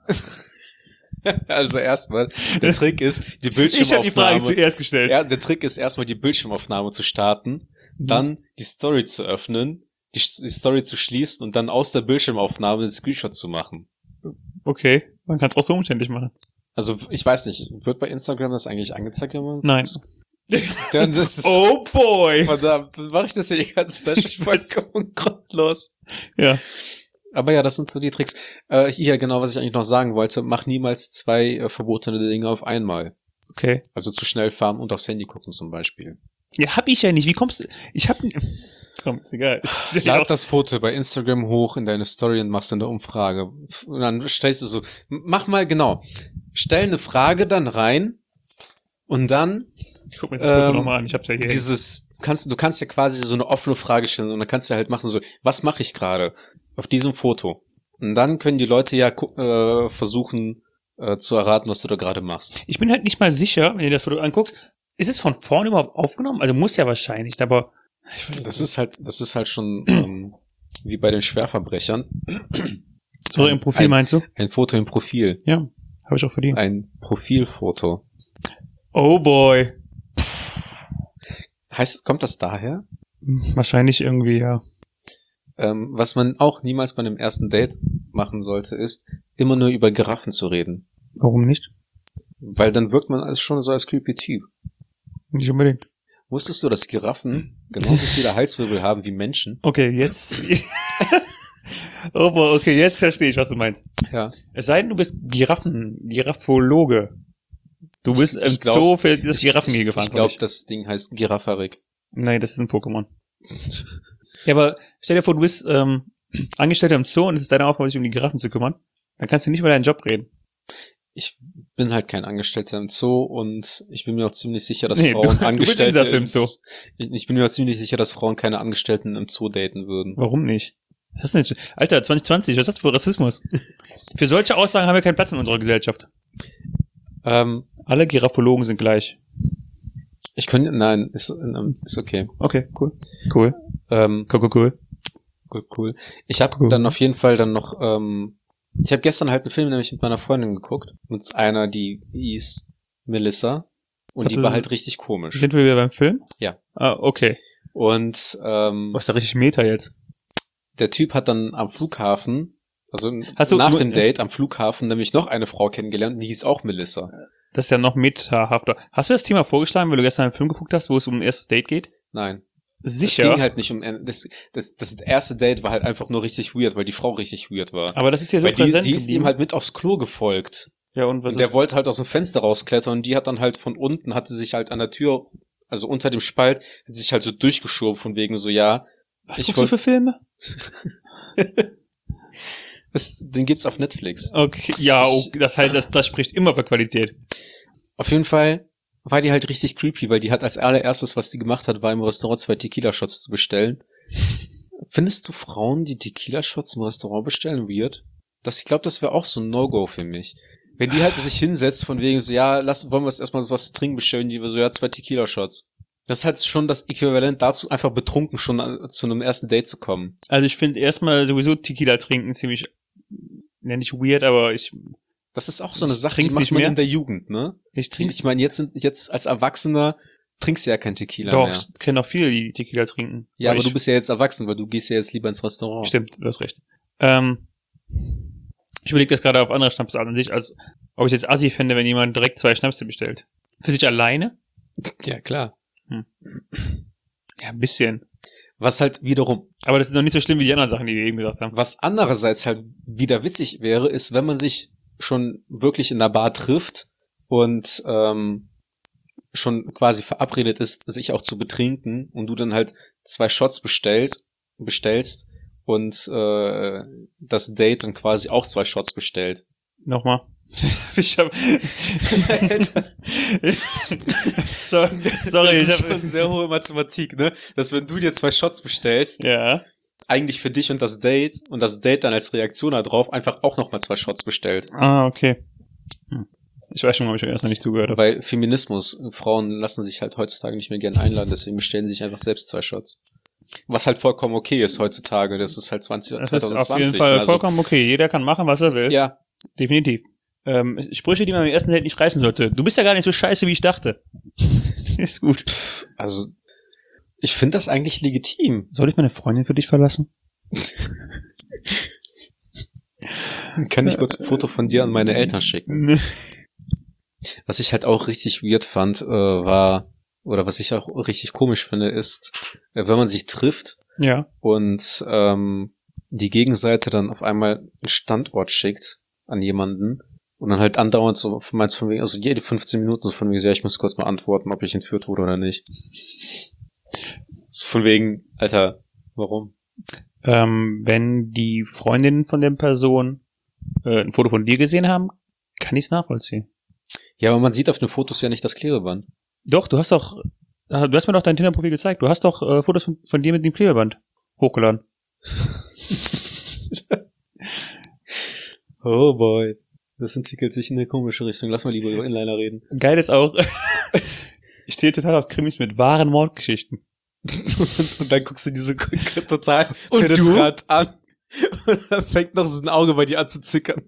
Also erstmal, der Trick ist, die Bildschirmaufnahme. Ich habe die Frage zuerst gestellt. Ja, der Trick ist erstmal die Bildschirmaufnahme zu starten, dann die Story zu öffnen, die Story zu schließen und dann aus der Bildschirmaufnahme den Screenshot zu machen. Okay, man kann es auch so umständlich machen. Also ich weiß nicht, wird bei Instagram das eigentlich angezeigt, wenn man... Nein. Dann das ist, oh boy! Verdammt, dann mache ich das ja die ganze Zeit schon vollkommen grundlos. Ja. Aber ja, das sind so die Tricks. Hier genau, was ich eigentlich noch sagen wollte, mach niemals 2 verbotene Dinge auf einmal. Okay. Also zu schnell fahren und aufs Handy gucken zum Beispiel. Ja, hab ich ja nicht. Wie kommst du? Ich hab... Komm, ist egal. Lad das Foto bei Instagram hoch in deine Story und machst eine Umfrage. Und dann stellst du so, mach mal genau. Stell eine Frage dann rein und dann ich guck mir das Foto nochmal an, ich hab's ja hier. Du kannst ja quasi so eine offene Frage stellen und dann kannst du halt machen so, was mache ich gerade auf diesem Foto? Und dann können die Leute ja versuchen zu erraten, was du da gerade machst. Ich bin halt nicht mal sicher, wenn ihr das Foto anguckst, ist es von vorne überhaupt aufgenommen? Also muss ja wahrscheinlich, aber das ist halt schon wie bei den Schwerverbrechern. So im Profil meinst du? Ein Foto im Profil. Ja, habe ich auch verdient. Ein Profilfoto. Oh boy. Kommt das daher? Wahrscheinlich irgendwie, ja. Was man auch niemals bei einem ersten Date machen sollte, ist, immer nur über Giraffen zu reden. Warum nicht? Weil dann wirkt man schon so als creepy Typ. Nicht unbedingt. Wusstest du, dass Giraffen genauso viele Halswirbel haben wie Menschen? Okay, jetzt... oh boy, okay, jetzt verstehe ich, was du meinst. Ja. Es sei denn, du bist Giraffologe. Du bist im Zoo für das Giraffengehege gefahren. Ich glaube, das Ding heißt Giraffarik. Nein, das ist ein Pokémon. Ja, aber stell dir vor, du bist Angestellter im Zoo und es ist deine Aufgabe, sich um die Giraffen zu kümmern. Dann kannst du nicht über deinen Job reden. Ich bin halt kein Angestellter im Zoo und ich bin mir auch ziemlich sicher, dass Frauen Angestellte im Zoo. Ich bin mir auch ziemlich sicher, dass Frauen keine Angestellten im Zoo daten würden. Warum nicht? Was ist denn jetzt? Alter, 2020, was ist das für Rassismus? Für solche Aussagen haben wir keinen Platz in unserer Gesellschaft. Alle Giraffologen sind gleich. Nein, ist okay. Okay, cool. Cool. Cool. Ich habe dann auf jeden Fall dann noch, ich habe gestern halt einen Film nämlich mit meiner Freundin geguckt, mit einer, die hieß Melissa und die war halt richtig komisch. Sind wir wieder beim Film? Ja. Ah, okay. Und was ist da richtig Meta jetzt? Der Typ hat dann am Flughafen, also nach dem Date am Flughafen, nämlich noch eine Frau kennengelernt, die hieß auch Melissa. Das ist ja noch metahafter. Hast du das Thema vorgeschlagen, weil du gestern einen Film geguckt hast, wo es um ein erstes Date geht? Nein. Sicher? Es ging halt nicht um, das erste Date war halt einfach nur richtig weird, weil die Frau richtig weird war. Aber das ist ja so weil präsent die ist ihm halt mit aufs Klo gefolgt. Ja, und was und der wollte halt aus dem Fenster rausklettern und die hat dann halt von unten, hatte sich halt an der Tür also unter dem Spalt, hat sich halt so durchgeschoben von wegen so, ja. Was guckst du für Filme? Den gibt's auf Netflix. Okay, ja, das spricht immer für Qualität. Auf jeden Fall war die halt richtig creepy, weil die hat als allererstes, was die gemacht hat, war im Restaurant 2 Tequila-Shots zu bestellen. Findest du Frauen, die Tequila-Shots im Restaurant bestellen, weird? Ich glaube, das wäre auch so ein No-Go für mich. Wenn die halt sich hinsetzt von wegen so, ja, wollen wir jetzt erstmal was zu trinken bestellen, die so, ja, 2 Tequila-Shots. Das ist halt schon das Äquivalent dazu, einfach betrunken schon zu einem ersten Date zu kommen. Also ich finde erstmal sowieso Tequila trinken ziemlich, nenne ich weird, aber das ist auch so eine Sache, die macht man in der Jugend, ne? Ich meine, jetzt als Erwachsener trinkst du ja kein Tequila mehr. Doch, ich kenne auch viele, die Tequila trinken. Ja, aber du bist ja jetzt erwachsen, weil du gehst ja jetzt lieber ins Restaurant. Stimmt, du hast recht. Ich überlege das gerade auf andere Schnapsarten an sich, als ob ich jetzt assi fände, wenn jemand direkt 2 Schnäpse bestellt. Für sich alleine? Ja, klar. Ja, ein bisschen. Was halt wiederum... Aber das ist noch nicht so schlimm wie die anderen Sachen, die wir eben gesagt haben. Was andererseits halt wieder witzig wäre, ist, wenn man sich schon wirklich in der Bar trifft und schon quasi verabredet ist, sich auch zu betrinken und du dann halt 2 Shots bestellst und das Date dann quasi auch 2 Shots bestellt. Nochmal. Ich hab sorry, das ist schon sehr hohe Mathematik, ne? Dass wenn du dir 2 Shots bestellst, ja, eigentlich für dich und das Date dann als Reaktion darauf einfach auch nochmal 2 Shots bestellt. Ah, okay. Ich weiß schon, ob ich erst noch nicht zugehört habe. Weil Feminismus, Frauen lassen sich halt heutzutage nicht mehr gern einladen, deswegen bestellen sie sich einfach selbst 2 Shots. Was halt vollkommen okay ist heutzutage, das ist halt 2020. Das ist auf jeden Fall vollkommen okay, jeder kann machen, was er will. Ja. Definitiv. Sprüche, die man im ersten Date nicht reißen sollte. Du bist ja gar nicht so scheiße, wie ich dachte. Ist gut. Also, ich finde das eigentlich legitim. Soll ich meine Freundin für dich verlassen? Kann ich kurz ein Foto von dir an meine Eltern schicken? Was ich halt auch richtig weird fand, oder was ich auch richtig komisch finde, ist, wenn man sich trifft, ja, und die Gegenseite dann auf einmal einen Standort schickt an jemanden und dann halt andauernd so meinst von wegen, also jede 15 Minuten so von wegen, ja, ich muss kurz mal antworten, ob ich entführt wurde oder nicht. So von wegen, Alter, warum? Wenn die Freundinnen von der Person ein Foto von dir gesehen haben, kann ich es nachvollziehen. Ja, aber man sieht auf den Fotos ja nicht das Klebeband. Doch, du hast mir doch dein Tinder-Profil gezeigt. Du hast doch Fotos von dir mit dem Klebeband hochgeladen. Oh boy. Das entwickelt sich in eine komische Richtung. Lass mal lieber über Inliner reden. Geil ist auch, ich stehe total auf Krimis mit wahren Mordgeschichten. Und dann guckst du diese total penetrant an. Und dann fängt noch so ein Auge bei dir an zu zickern.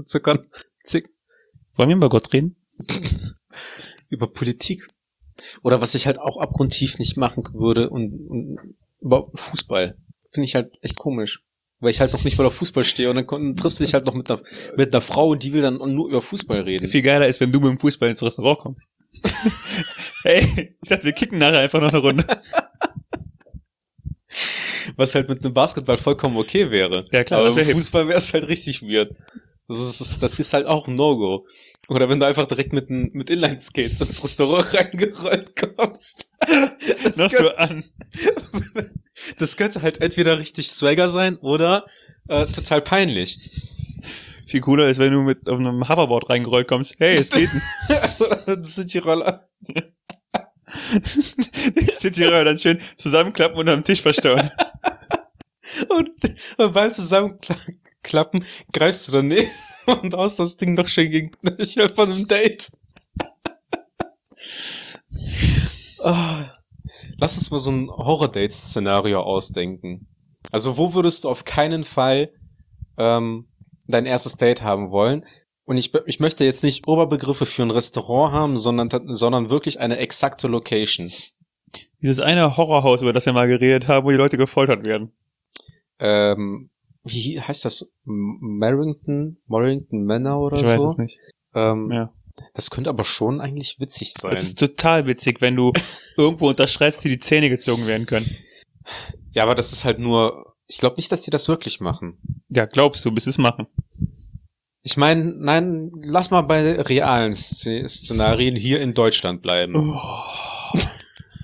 Wollen wir über Gott reden? Über Politik. Oder was ich halt auch abgrundtief nicht machen würde und über Fußball. Finde ich halt echt komisch. Weil ich halt noch nicht mal auf Fußball stehe und dann triffst du dich halt noch mit einer Frau und die will dann nur über Fußball reden. Viel geiler ist, wenn du mit dem Fußball ins Restaurant kommst. Hey, ich dachte, wir kicken nachher einfach noch eine Runde. Was halt mit einem Basketball vollkommen okay wäre. Ja klar, aber mit Fußball wäre es halt richtig weird. Das ist halt auch ein No-Go. Oder wenn du einfach direkt mit Inline-Skates ins Restaurant reingerollt kommst. Das könnte halt entweder richtig Swagger sein oder total peinlich. Viel cooler ist, wenn du mit auf einem Hoverboard reingerollt kommst. Hey, es geht. Oder Cityroller. Cityroller dann schön zusammenklappen und am Tisch verstauen. Und beim Zusammenklappen greifst du daneben und haust das Ding doch schön gegen den Knöchel von einem Date. Lass uns mal so ein Horror-Date-Szenario ausdenken. Also wo würdest du auf keinen Fall dein erstes Date haben wollen? Und ich möchte jetzt nicht Oberbegriffe für ein Restaurant haben, sondern wirklich eine exakte Location. Dieses eine Horrorhaus, über das wir mal geredet haben, wo die Leute gefoltert werden. Wie heißt das? Morrington Manor oder so? Ich weiß es nicht. Ja. Das könnte aber schon eigentlich witzig sein. Das ist total witzig, wenn du irgendwo unterschreibst, dass die Zähne gezogen werden können. Ja, aber das ist halt nur... Ich glaube nicht, dass die das wirklich machen. Ja, glaubst du, bis sie es machen. Ich meine, nein, lass mal bei realen Szenarien hier in Deutschland bleiben. Oh.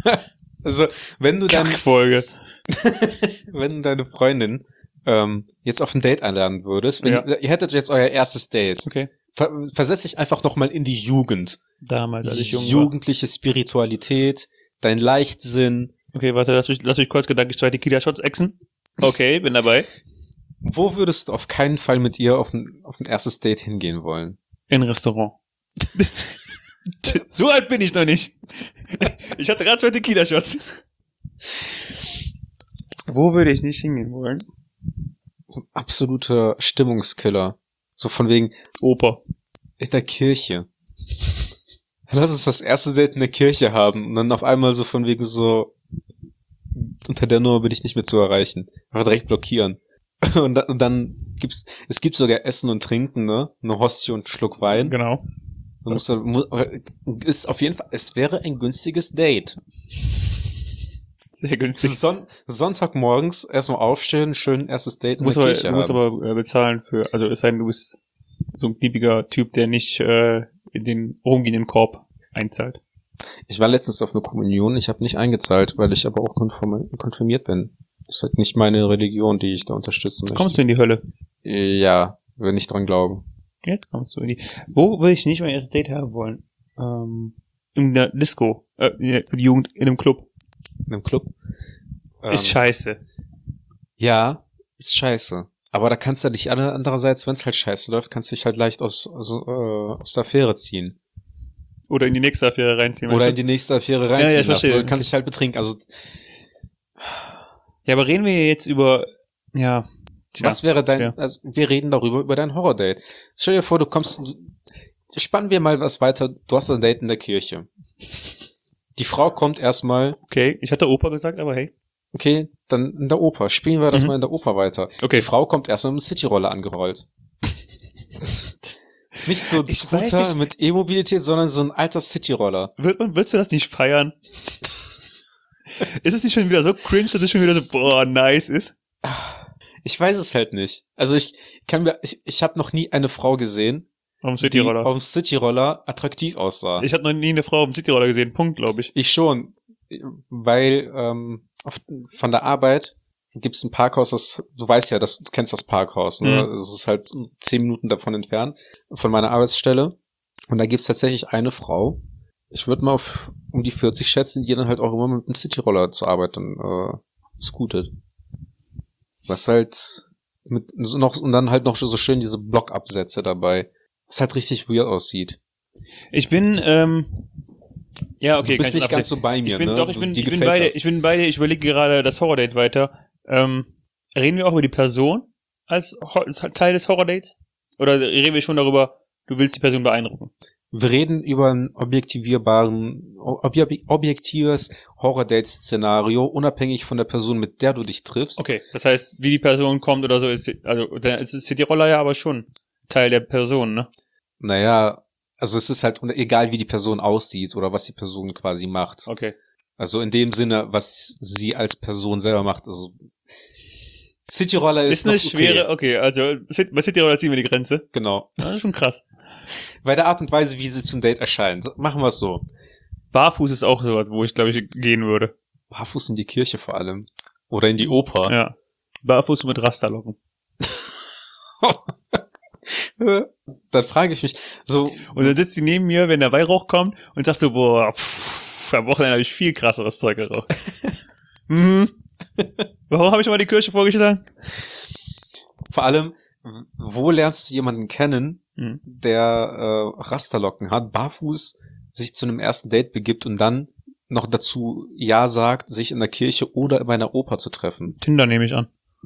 Also, wenn du Kackfolge. wenn du deine Freundin jetzt auf ein Date einladen würdest, ihr hättet jetzt euer erstes Date. Okay. Versetz dich einfach nochmal in die Jugend. Damals, als ich jung war. Jugendliche Spiritualität, dein Leichtsinn. Okay, warte, lass mich kurz gedanklich 2 Tequila-Shots exen. Okay, bin dabei. Wo würdest du auf keinen Fall mit ihr auf ein erstes Date hingehen wollen? In ein Restaurant. So alt bin ich noch nicht. Ich hatte gerade 2 Tequila-Shots. Wo würde ich nicht hingehen wollen? Absoluter Stimmungskiller. So von wegen Oper. in der Kirche. Lass uns das erste Date in der Kirche haben und dann auf einmal so von wegen so unter der Nummer bin ich nicht mehr zu erreichen. Einfach direkt blockieren. Und dann es gibt sogar Essen und Trinken, ne? Eine Hostie und einen Schluck Wein. Genau. Ist auf jeden Fall, es wäre ein günstiges Date. Sehr günstig. Sonntagmorgens erstmal aufstehen, schön erstes Date in der Kirche haben. Du musst aber bezahlen also es sei denn, du bist so ein kniepiger Typ, der nicht in den rumgehenden Korb einzahlt. Ich war letztens auf einer Kommunion, ich habe nicht eingezahlt, weil ich aber auch konfirmiert bin. Das ist halt nicht meine Religion, die ich da unterstützen möchte. Kommst du in die Hölle? Ja, wenn ich dran glaube. Jetzt kommst du in die... Wo würde ich nicht mein erstes Date haben wollen? In der Disco. Für die Jugend in einem Club. In einem Club? Ist scheiße. Ja, ist scheiße. Aber da kannst du dich andererseits, wenn es halt scheiße läuft, kannst du dich halt leicht aus der Affäre ziehen. Oder in die nächste Affäre reinziehen. Oder in die nächste Affäre reinziehen. Ja, ich verstehe. Du kannst dich halt betrinken. Also ja, aber reden wir jetzt über... Ja. Tja, was wäre also wir reden über dein Horror-Date. Stell dir vor, spannen wir mal was weiter. Du hast ein Date in der Kirche. Die Frau kommt erstmal. Okay, ich hatte Oper gesagt, aber hey. Okay, dann in der Oper. Spielen wir das mal in der Oper weiter. Okay. Die Frau kommt erstmal mit einem Cityroller angerollt. Nicht so ein Scooter mit E-Mobilität, sondern so ein alter Cityroller. Würdest du das nicht feiern? Ist es nicht schon wieder so cringe, dass es schon wieder so, boah, nice ist? Ich weiß es halt nicht. Also ich habe noch nie eine Frau gesehen, die auf dem Cityroller attraktiv aussah. Ich habe noch nie eine Frau auf dem Cityroller gesehen, Punkt, glaube ich. Ich schon, weil von der Arbeit gibt's ein Parkhaus, du weißt ja, du kennst das Parkhaus, ne? Mhm. Es ist halt 10 Minuten davon entfernt, von meiner Arbeitsstelle. Und da gibt's tatsächlich eine Frau, ich würde mal um die 40 schätzen, die dann halt auch immer mit einem Cityroller zur Arbeit dann scootet. Was halt und dann halt noch so schön diese Blockabsätze dabei. Was halt richtig weird aussieht. Ich bin, ja, okay. Du bist nicht ganz so bei mir, ne? Ich bin beide, ich überlege gerade das Horror-Date weiter. Reden wir auch über die Person als Teil des Horror-Dates? Oder reden wir schon darüber, du willst die Person beeindrucken? Wir reden über ein objektives Horror-Date-Szenario, unabhängig von der Person, mit der du dich triffst. Okay, das heißt, wie die Person kommt oder so, ist die Roller ja aber schon Teil der Person, ne? Naja, also es ist halt egal, wie die Person aussieht oder was die Person quasi macht. Okay. Also in dem Sinne, was sie als Person selber macht. Also Cityroller ist eine noch schwere, okay, also bei Cityroller ziehen wir die Grenze. Genau. Das ist schon krass. Bei der Art und Weise, wie sie zum Date erscheinen. Machen wir es so. Barfuß ist auch sowas, wo ich, glaube ich, gehen würde. Barfuß in die Kirche vor allem. Oder in die Oper. Ja. Barfuß mit Rasterlocken. Dann frage ich mich, so. Und dann sitzt sie neben mir, wenn der Weihrauch kommt und sagt so, boah, am Wochenende habe ich viel krasseres Zeug geraucht. Warum habe ich mal die Kirche vorgeschlagen? Vor allem, wo lernst du jemanden kennen, der Rasterlocken hat, barfuß sich zu einem ersten Date begibt und dann noch dazu Ja sagt, sich in der Kirche oder bei einer Oper zu treffen? Tinder nehme ich an.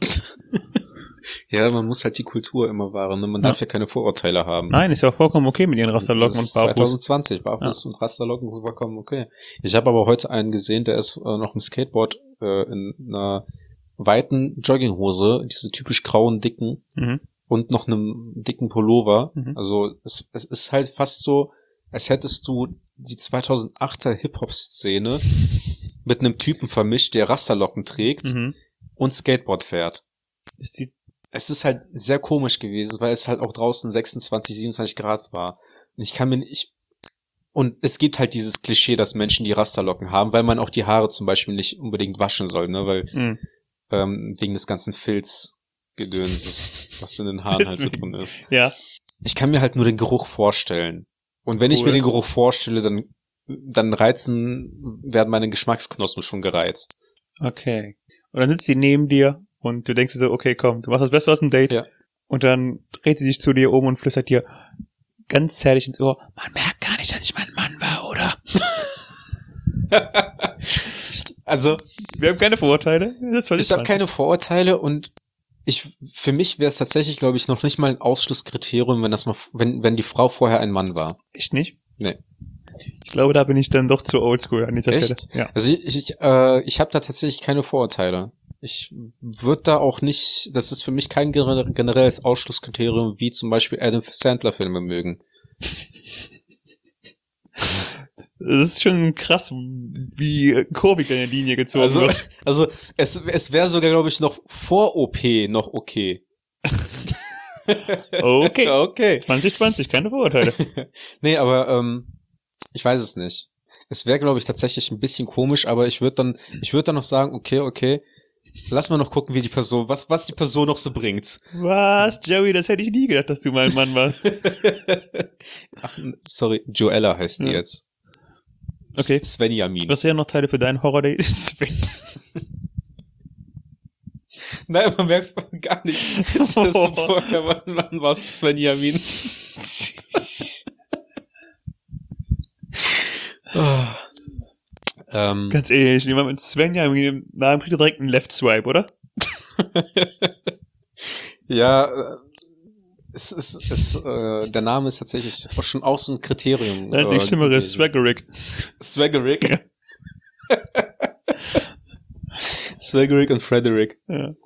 Ja, man muss halt die Kultur immer wahren, ne? Man darf ja keine Vorurteile haben. Nein, ist ja vollkommen okay mit ihren Rasterlocken und Barfuß. 2020, Barfuß und Rasterlocken sind vollkommen okay. Ich habe aber heute einen gesehen, der ist noch im Skateboard in einer weiten Jogginghose, diese typisch grauen, dicken und noch einem dicken Pullover. Also es ist halt fast so, als hättest du die 2008er Hip-Hop-Szene mit einem Typen vermischt, der Rasterlocken trägt und Skateboard fährt. Es ist halt sehr komisch gewesen, weil es halt auch draußen 26, 27 Grad war. Und Und es gibt halt dieses Klischee, dass Menschen die Rasterlocken haben, weil man auch die Haare zum Beispiel nicht unbedingt waschen soll, ne, weil wegen des ganzen Filzgedönses, was in den Haaren halt so drin ist. Ja. Ich kann mir halt nur den Geruch vorstellen. Und wenn ich mir den Geruch vorstelle, dann werden meine Geschmacksknospen schon gereizt. Okay. Und dann sitzt sie neben dir und du denkst dir so, okay, komm, du machst das Beste aus dem Date. Ja. Und dann dreht sie sich zu dir um und flüstert dir ganz zärtlich ins Ohr, man merkt gar nicht, dass ich mein Mann war, oder? Also, wir haben keine Vorurteile. Ich habe keine Vorurteile und für mich wäre es tatsächlich, glaube ich, noch nicht mal ein Ausschlusskriterium, wenn die Frau vorher ein Mann war. Echt nicht? Nee. Ich glaube, da bin ich dann doch zu oldschool an dieser Stelle. Ja. Also ich habe da tatsächlich keine Vorurteile. Ich würde da auch nicht, das ist für mich kein generelles Ausschlusskriterium, wie zum Beispiel Adam Sandler Filme mögen. Das ist schon krass, wie kurvig deine Linie gezogen wird. Also es wäre sogar, glaube ich, noch vor OP noch okay. Okay. Okay. 2020, keine Vorurteile. Nee, aber ich weiß es nicht. Es wäre, glaube ich, tatsächlich ein bisschen komisch, aber ich würde dann noch sagen, okay, lass mal noch gucken, wie die Person, was die Person noch so bringt. Was, Joey, das hätte ich nie gedacht, dass du mal ein Mann warst. Ach, sorry, Joella heißt die jetzt. Okay. Svenjamin. Was wären noch Teile für deinen Horror-Date? Nein, man merkt gar nicht, dass du vorher mal ein Mann warst, Svenjamin. Ganz ehrlich, jemand mit Svenjamin im Namen kriegt direkt einen Left Swipe, oder? Ja, der Name ist tatsächlich schon auch so ein Kriterium. Die Stimme ist Swaggerick. Swaggerick? Ja. Swaggerick und Frederick. Ja.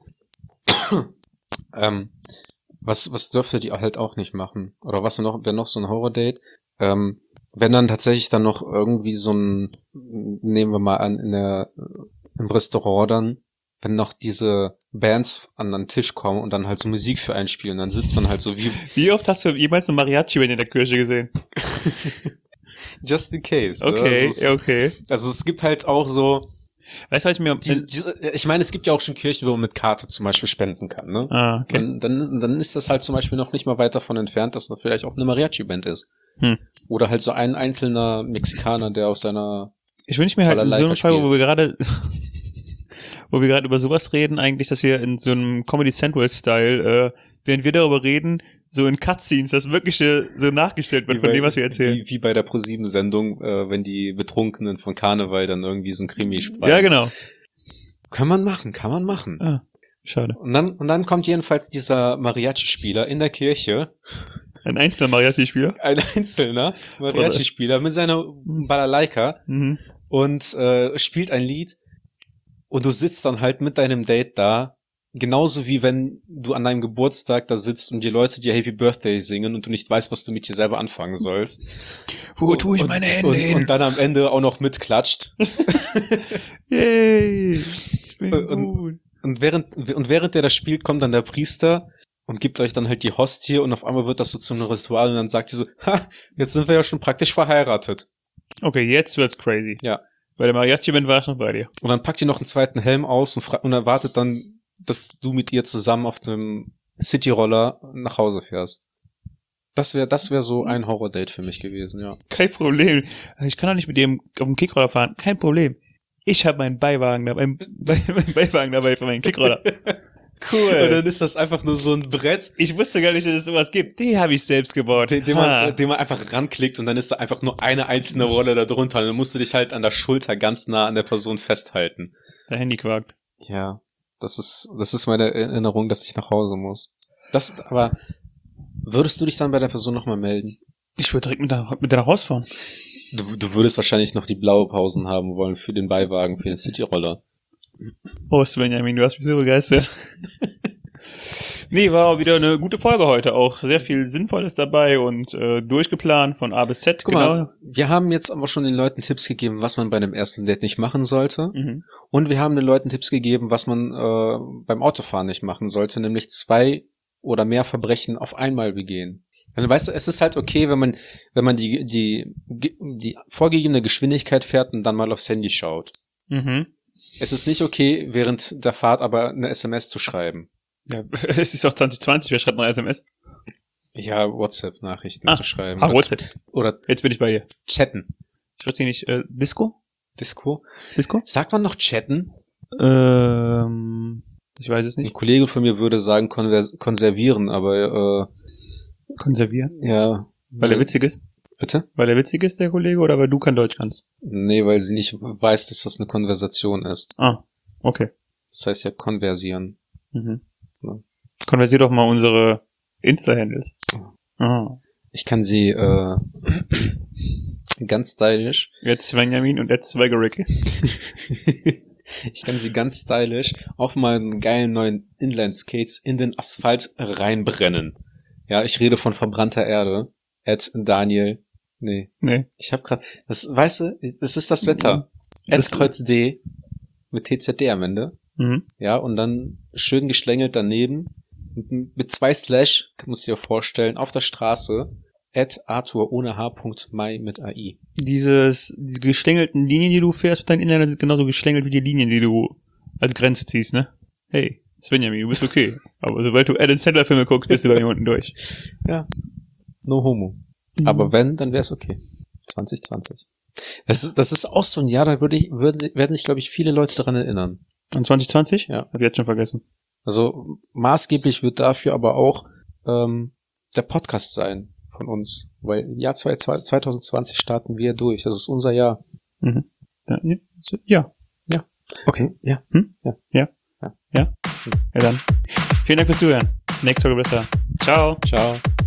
Was dürfte die halt auch nicht machen? Oder wäre noch so ein Horror-Date? Wenn dann tatsächlich dann noch irgendwie so nehmen wir mal an, im Restaurant dann, wenn noch diese Bands an den Tisch kommen und dann halt so Musik für einen spielen, dann sitzt man halt so wie... Wie oft hast du jemals eine Mariachi-Band in der Kirche gesehen? Just in case. Okay, ne? okay. Also es gibt halt auch so... Weißt du, was ich mir... ich meine, es gibt ja auch schon Kirchen, wo man mit Karte zum Beispiel spenden kann, ne? Ah, okay. Und dann ist das halt zum Beispiel noch nicht mal weit davon entfernt, dass da vielleicht auch eine Mariachi-Band ist. Oder halt so ein einzelner Mexikaner, der aus seiner... Ich wünsche mir halt in so einem Fall, wo wir gerade über sowas reden, eigentlich, dass wir in so einem Comedy Central-Style, während wir darüber reden, so in Cutscenes das Wirkliche so nachgestellt wird von dem, was wir erzählen. Wie bei der ProSieben-Sendung, wenn die Betrunkenen von Karneval dann irgendwie so ein Krimi sprechen. Ja, genau. Kann man machen. Ah, schade. Und dann kommt jedenfalls dieser Mariachi-Spieler in der Kirche. Ein einzelner Mariachi-Spieler? Ein einzelner Mariachi-Spieler mit seiner Balalaika und spielt ein Lied und du sitzt dann halt mit deinem Date da, genauso wie wenn du an deinem Geburtstag da sitzt und die Leute dir Happy Birthday singen und du nicht weißt, was du mit dir selber anfangen sollst. Wo tue ich meine Hände hin? Und dann am Ende auch noch mitklatscht. Yay! Ich bin gut. Und während der das spielt, kommt dann der Priester und gibt euch dann halt die Hostie und auf einmal wird das so zu einem Ritual und dann sagt ihr so, jetzt sind wir ja schon praktisch verheiratet. Okay, jetzt wird's crazy. Ja. Bei der Mariachi-Band war ich noch bei dir. Und dann packt ihr noch einen zweiten Helm aus und erwartet dann, dass du mit ihr zusammen auf einem Cityroller nach Hause fährst. Das wäre so ein Horror-Date für mich gewesen, ja. Kein Problem. Ich kann doch nicht mit dem auf dem Kickroller fahren. Kein Problem. Ich habe meinen Beiwagen dabei für meinen Kickroller. Cool. Und dann ist das einfach nur so ein Brett. Ich wusste gar nicht, dass es sowas gibt. Den habe ich selbst gebaut. Den man einfach ranklickt und dann ist da einfach nur eine einzelne Rolle da drunter. Und dann musst du dich halt an der Schulter ganz nah an der Person festhalten. Der Handy quakt. Ja. Das ist meine Erinnerung, dass ich nach Hause muss. Aber würdest du dich dann bei der Person nochmal melden? Ich würde direkt mit der rausfahren. Du würdest wahrscheinlich noch die blaue Pausen haben wollen für den Beiwagen, für den Cityroller. Oh, Svenjamin, du hast mich so begeistert. Nee, war auch wieder eine gute Folge heute auch. Sehr viel Sinnvolles dabei und durchgeplant von A bis Z. Guck mal, wir haben jetzt aber schon den Leuten Tipps gegeben, was man bei einem ersten Date nicht machen sollte. Und wir haben den Leuten Tipps gegeben, was man beim Autofahren nicht machen sollte, nämlich 2 oder mehr Verbrechen auf einmal begehen. Also weißt du, es ist halt okay, wenn man die vorgegebene Geschwindigkeit fährt und dann mal aufs Handy schaut. Mhm. Es ist nicht okay, während der Fahrt aber eine SMS zu schreiben. Ja, es ist auch 2020, wer schreibt noch SMS? Ja, WhatsApp-Nachrichten zu schreiben. WhatsApp. Oder Jetzt bin ich bei dir. chatten. Ich würde hier nicht, Disco? Disco? Sagt man noch chatten? Ich weiß es Ein nicht. Kollege von mir würde sagen konservieren, aber Konservieren? ja. Weil er witzig ist? Bitte? Weil er witzig ist, der Kollege, oder weil du kein Deutsch kannst? Nee, weil sie nicht weiß, dass das eine Konversation ist. Ah, okay. Das heißt ja konversieren. Mhm. Ja. Konversier doch mal unsere Insta-Handles. Ah. Ich kann sie ganz stylisch. Jetzt Svenjamin und jetzt Zweigericke. Ich kann sie ganz stylisch auf meinen geilen neuen Inline-Skates in den Asphalt reinbrennen. Ja, ich rede von verbrannter Erde. Daniel. Nee. Ich hab grad, weißt du, das ist das Wetter. Kreuz D mit TZD am Ende. Mhm. Ja, und dann schön geschlängelt daneben. Mit 2 Slash, musst du dir vorstellen, auf der Straße. Arthur ohne H.Mai mit AI. Diese geschlängelten Linien, die du fährst mit deinen Inländern, sind genauso geschlängelt wie die Linien, die du als Grenze ziehst, ne? Hey, Svenjamin, du bist okay. Aber sobald du Adam Sandler Filme guckst, bist du bei mir unten durch. Ja. No homo. Aber wenn, dann wär's okay. 2020. Das ist auch so ein Jahr, da werden sich, glaube ich, viele Leute dran erinnern. An 2020? Ja. Hab ich jetzt schon vergessen. Also maßgeblich wird dafür aber auch der Podcast sein von uns. Weil im Jahr 2020 starten wir durch. Das ist unser Jahr. Mhm. Ja. Okay. Ja. Ja, dann. Vielen Dank fürs Zuhören. Nächste Woche besser. Ciao. Ciao.